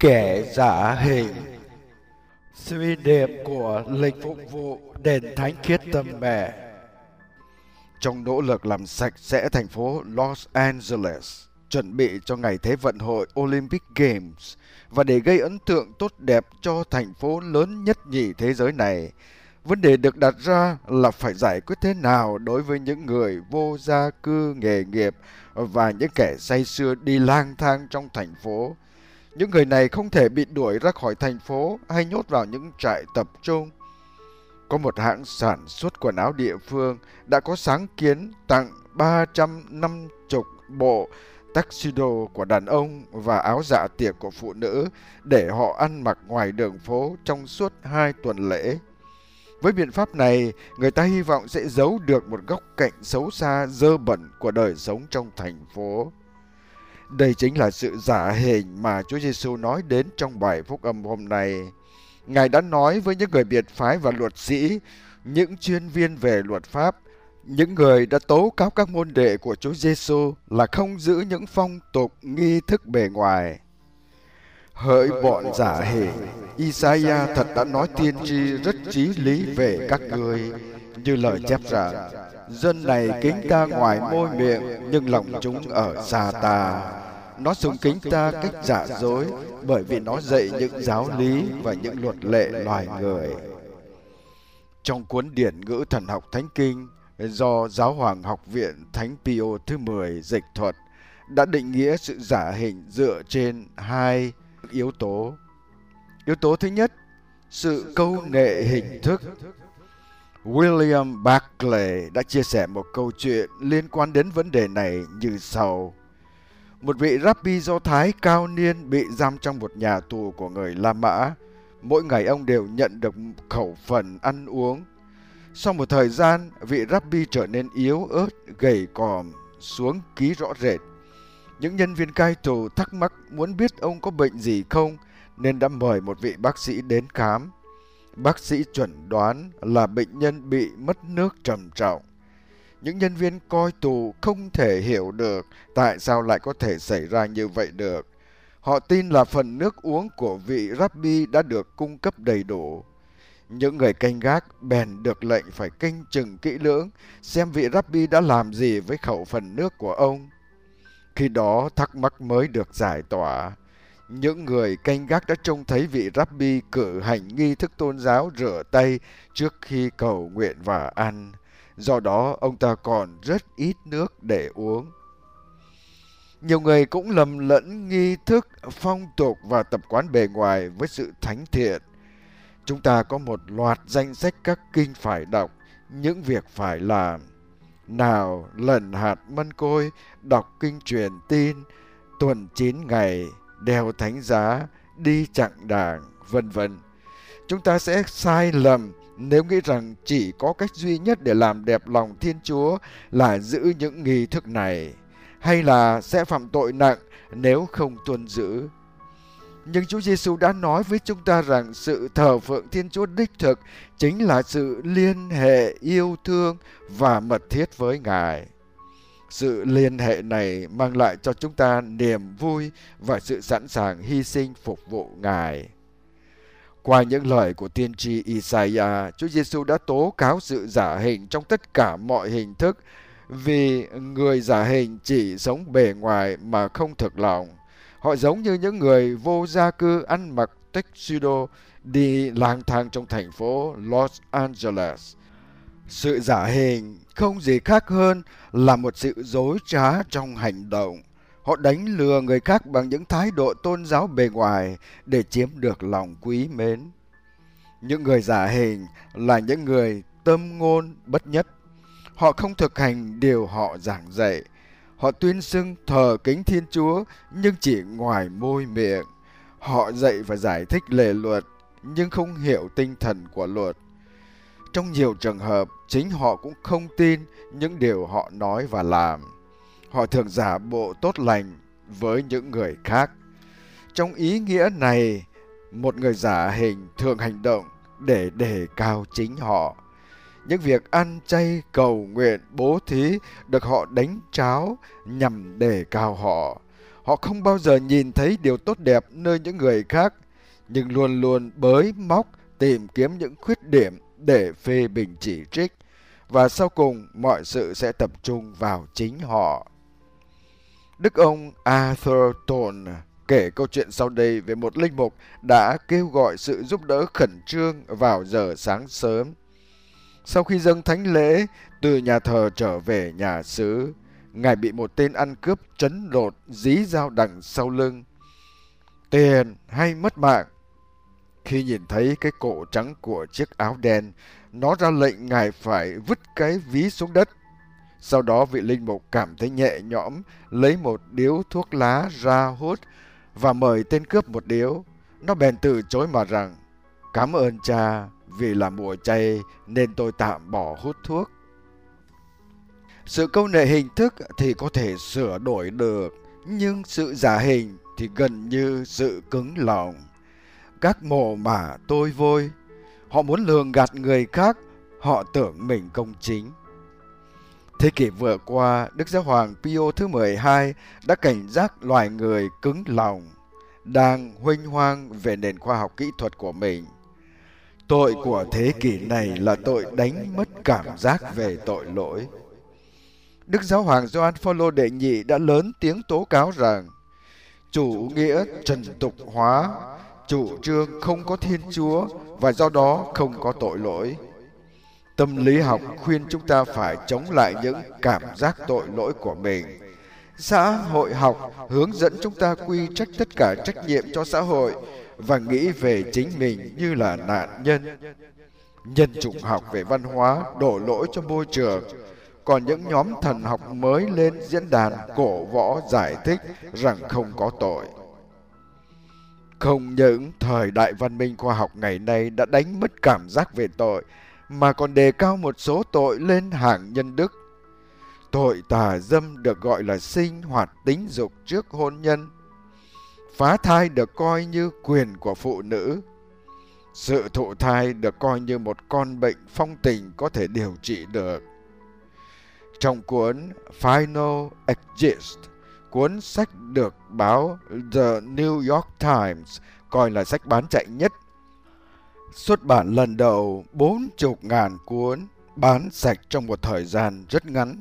Kẻ giả hình. Suy niệm của lịch phục vụ đền thánh khiết tâm mẹ. Trong nỗ lực làm sạch sẽ thành phố Los Angeles, chuẩn bị cho ngày Thế vận hội Olympic Games và để gây ấn tượng tốt đẹp cho thành phố lớn nhất nhì thế giới này, vấn đề được đặt ra là phải giải quyết thế nào đối với những người vô gia cư nghề nghiệp và những kẻ say sưa đi lang thang trong thành phố. Những người này không thể bị đuổi ra khỏi thành phố hay nhốt vào những trại tập trung. Có một hãng sản xuất quần áo địa phương đã có sáng kiến tặng 350 bộ tuxedo của đàn ông và áo dạ tiệc của phụ nữ để họ ăn mặc ngoài đường phố trong suốt 2 tuần lễ. Với biện pháp này, người ta hy vọng sẽ giấu được một góc cạnh xấu xa dơ bẩn của đời sống trong thành phố. Đây chính là sự giả hình mà Chúa Giêsu nói đến trong bài phúc âm hôm nay. Ngài đã nói với những người biệt phái và luật sĩ, những chuyên viên về luật pháp, những người đã tố cáo các môn đệ của Chúa Giêsu là không giữ những phong tục nghi thức bề ngoài. Hỡi bọn giả hình, Isaiah thật đã nói tiên tri rất chí lý về các ngươi, như lời chép rằng: dân này kính ta ngoài môi miệng, nhưng lòng chúng ở xa ta. Nó sùng kính ta cách giả dối, bởi vì nó dạy những giáo lý và những luật lệ loài người. Trong cuốn điển ngữ thần học Thánh Kinh do Giáo hoàng Học viện Thánh Pio thứ 10 dịch thuật, đã định nghĩa sự giả hình dựa trên 2 yếu tố. Yếu tố thứ nhất, sự câu nệ hình thức. William Barclay đã chia sẻ một câu chuyện liên quan đến vấn đề này như sau. Một vị rabbi Do Thái cao niên bị giam trong một nhà tù của người La Mã. Mỗi ngày ông đều nhận được khẩu phần ăn uống. Sau một thời gian, vị rabbi trở nên yếu ớt, gầy còm, xuống ký rõ rệt. Những nhân viên cai tù thắc mắc muốn biết ông có bệnh gì không, nên đã mời một vị bác sĩ đến khám. Bác sĩ chuẩn đoán là bệnh nhân bị mất nước trầm trọng. Những nhân viên coi tù không thể hiểu được tại sao lại có thể xảy ra như vậy được. Họ tin là phần nước uống của vị rabbi đã được cung cấp đầy đủ. Những người canh gác bèn được lệnh phải canh chừng kỹ lưỡng xem vị rabbi đã làm gì với khẩu phần nước của ông. Khi đó thắc mắc mới được giải tỏa. Những người canh gác đã trông thấy vị rabbi cử hành nghi thức tôn giáo rửa tay trước khi cầu nguyện và ăn. Do đó ông ta còn rất ít nước để uống. Nhiều người cũng lầm lẫn nghi thức, phong tục và tập quán bề ngoài với sự thánh thiện. Chúng ta có một loạt danh sách các kinh phải đọc, những việc phải làm. Nào, lần hạt mân côi, đọc kinh truyền tin, tuần 9 ngày, đeo thánh giá, đi chặng đàng, vân vân. Chúng ta sẽ sai lầm nếu nghĩ rằng chỉ có cách duy nhất để làm đẹp lòng Thiên Chúa là giữ những nghi thức này, hay là sẽ phạm tội nặng nếu không tuân giữ. Nhưng Chúa Giêsu đã nói với chúng ta rằng sự thờ phượng Thiên Chúa đích thực chính là sự liên hệ yêu thương và mật thiết với Ngài. Sự liên hệ này mang lại cho chúng ta niềm vui và sự sẵn sàng hy sinh phục vụ Ngài. Qua những lời của tiên tri Isaiah, Chúa Giêsu đã tố cáo sự giả hình trong tất cả mọi hình thức, vì người giả hình chỉ sống bề ngoài mà không thực lòng. Họ giống như những người vô gia cư ăn mặc tuxedo đi lang thang trong thành phố Los Angeles. Sự giả hình không gì khác hơn là một sự dối trá trong hành động. Họ đánh lừa người khác bằng những thái độ tôn giáo bề ngoài để chiếm được lòng quý mến. Những người giả hình là những người tâm ngôn bất nhất. Họ không thực hành điều họ giảng dạy. Họ tuyên xưng thờ kính Thiên Chúa nhưng chỉ ngoài môi miệng. Họ dạy và giải thích lề luật nhưng không hiểu tinh thần của luật. Trong nhiều trường hợp, chính họ cũng không tin những điều họ nói và làm. Họ thường giả bộ tốt lành với những người khác. Trong ý nghĩa này, một người giả hình thường hành động để đề cao chính họ. Những việc ăn chay, cầu nguyện, bố thí được họ đánh tráo nhằm đề cao họ. Họ không bao giờ nhìn thấy điều tốt đẹp nơi những người khác, nhưng luôn luôn bới móc tìm kiếm những khuyết điểm để phê bình chỉ trích. Và sau cùng, mọi sự sẽ tập trung vào chính họ. Đức ông Arthur Tone kể câu chuyện sau đây về một linh mục đã kêu gọi sự giúp đỡ khẩn trương vào giờ sáng sớm. Sau khi dâng thánh lễ từ nhà thờ trở về nhà xứ, ngài bị một tên ăn cướp trấn lột dí dao đằng sau lưng. Tiền hay mất mạng? Khi nhìn thấy cái cổ trắng của chiếc áo đen, nó ra lệnh ngài phải vứt cái ví xuống đất. Sau đó vị linh mục cảm thấy nhẹ nhõm, lấy một điếu thuốc lá ra hút và mời tên cướp một điếu. Nó bèn từ chối mà rằng: "Cảm ơn cha, vì là mùa chay nên tôi tạm bỏ hút thuốc." Sự câu nệ hình thức thì có thể sửa đổi được, nhưng sự giả hình thì gần như sự cứng lòng. Các mồ mả tôi vôi, họ muốn lường gạt người khác, họ tưởng mình công chính. Thế kỷ vừa qua, Đức Giáo hoàng Pio thứ 12 đã cảnh giác loài người cứng lòng, đang huênh hoang về nền khoa học kỹ thuật của mình. Tội của thế kỷ này là tội đánh mất cảm giác về tội lỗi. Đức Giáo hoàng Gioan Phaolô đệ nhị đã lớn tiếng tố cáo rằng chủ nghĩa trần tục hóa, chủ trương không có Thiên Chúa và do đó không có tội lỗi. Tâm lý học khuyên chúng ta phải chống lại những cảm giác tội lỗi của mình. Xã hội học hướng dẫn chúng ta quy trách tất cả trách nhiệm cho xã hội và nghĩ về chính mình như là nạn nhân. Nhân chủng học về văn hóa đổ lỗi cho môi trường, còn những nhóm thần học mới lên diễn đàn cổ võ giải thích rằng không có tội. Không những thời đại văn minh khoa học ngày nay đã đánh mất cảm giác về tội, mà còn đề cao một số tội lên hàng nhân đức. Tội tà dâm được gọi là sinh hoạt tính dục trước hôn nhân. Phá thai được coi như quyền của phụ nữ. Sự thụ thai được coi như một con bệnh phong tình có thể điều trị được. Trong cuốn Final Exist, cuốn sách được báo The New York Times coi là sách bán chạy nhất, xuất bản lần đầu 40.000 cuốn, bán sạch trong một thời gian rất ngắn.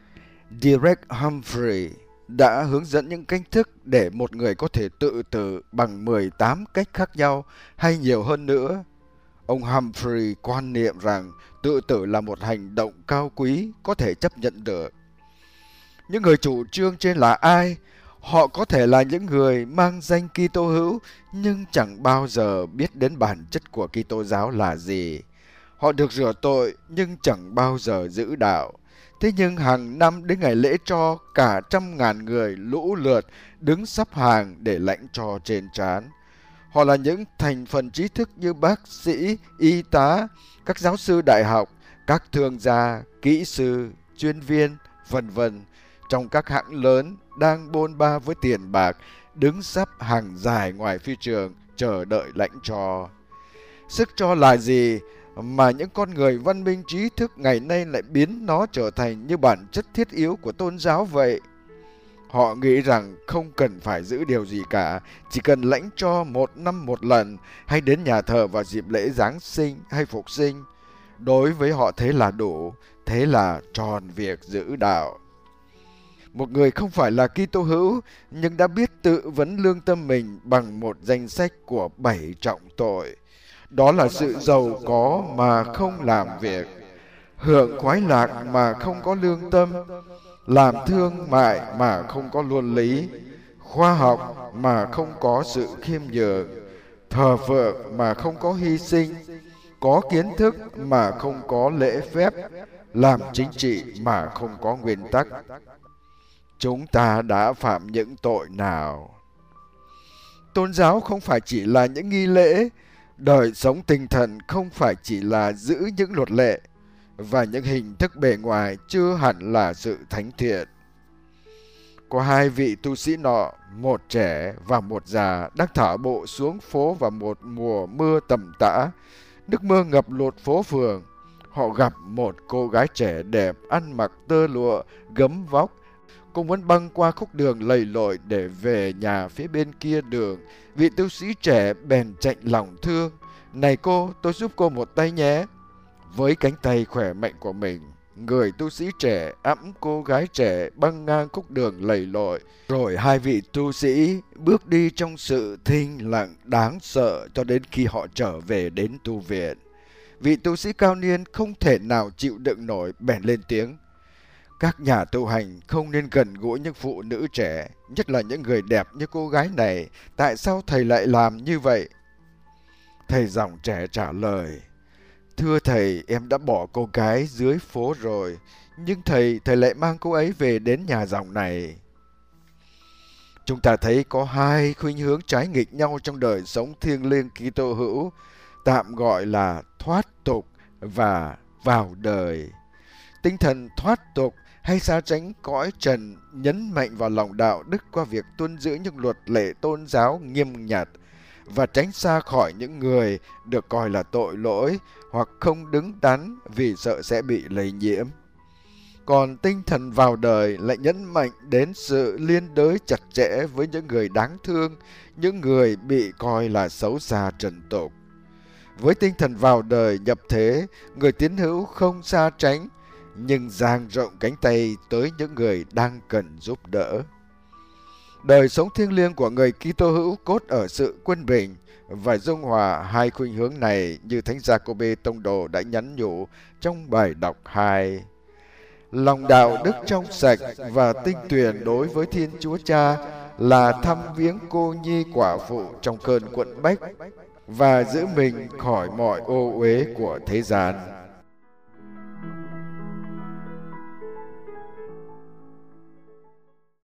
Derek Humphrey đã hướng dẫn những cách thức để một người có thể tự tử bằng 18 cách khác nhau hay nhiều hơn nữa. Ông Humphrey quan niệm rằng tự tử là một hành động cao quý có thể chấp nhận được. Những người chủ trương trên là ai? Họ có thể là những người mang danh Kitô hữu nhưng chẳng bao giờ biết đến bản chất của Kitô giáo là gì. Họ được rửa tội nhưng chẳng bao giờ giữ đạo. Thế nhưng hàng năm đến ngày lễ tro, cả 100.000 người lũ lượt đứng sắp hàng để lãnh tro trên trán. Họ là những thành phần trí thức như bác sĩ, y tá, các giáo sư đại học, các thương gia, kỹ sư, chuyên viên, vân vân, trong các hãng lớn đang bôn ba với tiền bạc, đứng sắp hàng dài ngoài phi trường chờ đợi lãnh tro. Sức tro là gì mà những con người văn minh trí thức ngày nay lại biến nó trở thành như bản chất thiết yếu của tôn giáo vậy? Họ nghĩ rằng không cần phải giữ điều gì cả, chỉ cần lãnh tro 1 năm 1 lần hay đến nhà thờ vào dịp lễ Giáng sinh hay Phục sinh. Đối với họ thế là đủ, thế là tròn việc giữ đạo. Một người không phải là Kitô hữu nhưng đã biết tự vấn lương tâm mình bằng một danh sách của 7 trọng tội. Đó là sự giàu có mà không làm việc, hưởng khoái lạc mà không có lương tâm, làm thương mại mà không có luân lý, khoa học mà không có sự khiêm nhường, thờ phượng mà không có hy sinh, có kiến thức mà không có lễ phép, làm chính trị mà không có nguyên tắc. Chúng ta đã phạm những tội nào? Tôn giáo không phải chỉ là những nghi lễ, đời sống tinh thần không phải chỉ là giữ những luật lệ, và những hình thức bề ngoài chưa hẳn là sự thánh thiện. Có 2 vị tu sĩ nọ, một trẻ và một già, đang thả bộ xuống phố vào một mùa mưa tầm tã. Nước mưa ngập lụt phố phường. Họ gặp một cô gái trẻ đẹp, ăn mặc tơ lụa, gấm vóc, Cô muốn băng qua khúc đường lầy lội để về nhà phía bên kia đường. Vị tu sĩ trẻ bèn chạnh lòng thương. Này cô, tôi giúp cô một tay nhé. Với cánh tay khỏe mạnh của mình, người tu sĩ trẻ ẵm cô gái trẻ băng ngang khúc đường lầy lội. Rồi hai vị tu sĩ bước đi trong sự thinh lặng đáng sợ cho đến khi họ trở về đến tu viện. Vị tu sĩ cao niên không thể nào chịu đựng nổi, bèn lên tiếng. Các nhà tu hành không nên gần gũi những phụ nữ trẻ, nhất là những người đẹp như cô gái này. Tại sao thầy lại làm như vậy? Thầy dòng trẻ trả lời. Thưa thầy, em đã bỏ cô gái dưới phố rồi, nhưng thầy lại mang cô ấy về đến nhà dòng này. Chúng ta thấy có hai khuynh hướng trái nghịch nhau trong đời sống thiêng liêng Kitô hữu, tạm gọi là thoát tục và vào đời. Tinh thần thoát tục hay xa tránh cõi trần nhấn mạnh vào lòng đạo đức qua việc tuân giữ những luật lệ tôn giáo nghiêm nhặt và tránh xa khỏi những người được coi là tội lỗi hoặc không đứng đắn vì sợ sẽ bị lây nhiễm. Còn tinh thần vào đời lại nhấn mạnh đến sự liên đới chặt chẽ với những người đáng thương, những người bị coi là xấu xa trần tục. Với tinh thần vào đời nhập thế, người tín hữu không xa tránh, nhưng dang rộng cánh tay tới những người đang cần giúp đỡ. Đời sống thiêng liêng của người Kitô hữu cốt ở sự quân bình và dung hòa hai khuynh hướng này như Thánh Giacôbê Tông Đồ đã nhắn nhủ trong bài đọc 2. Lòng đạo đức trong sạch và tinh tuyền đối với Thiên Chúa Cha là thăm viếng cô nhi quả phụ trong cơn quẫn bách và giữ mình khỏi mọi ô uế của thế gian.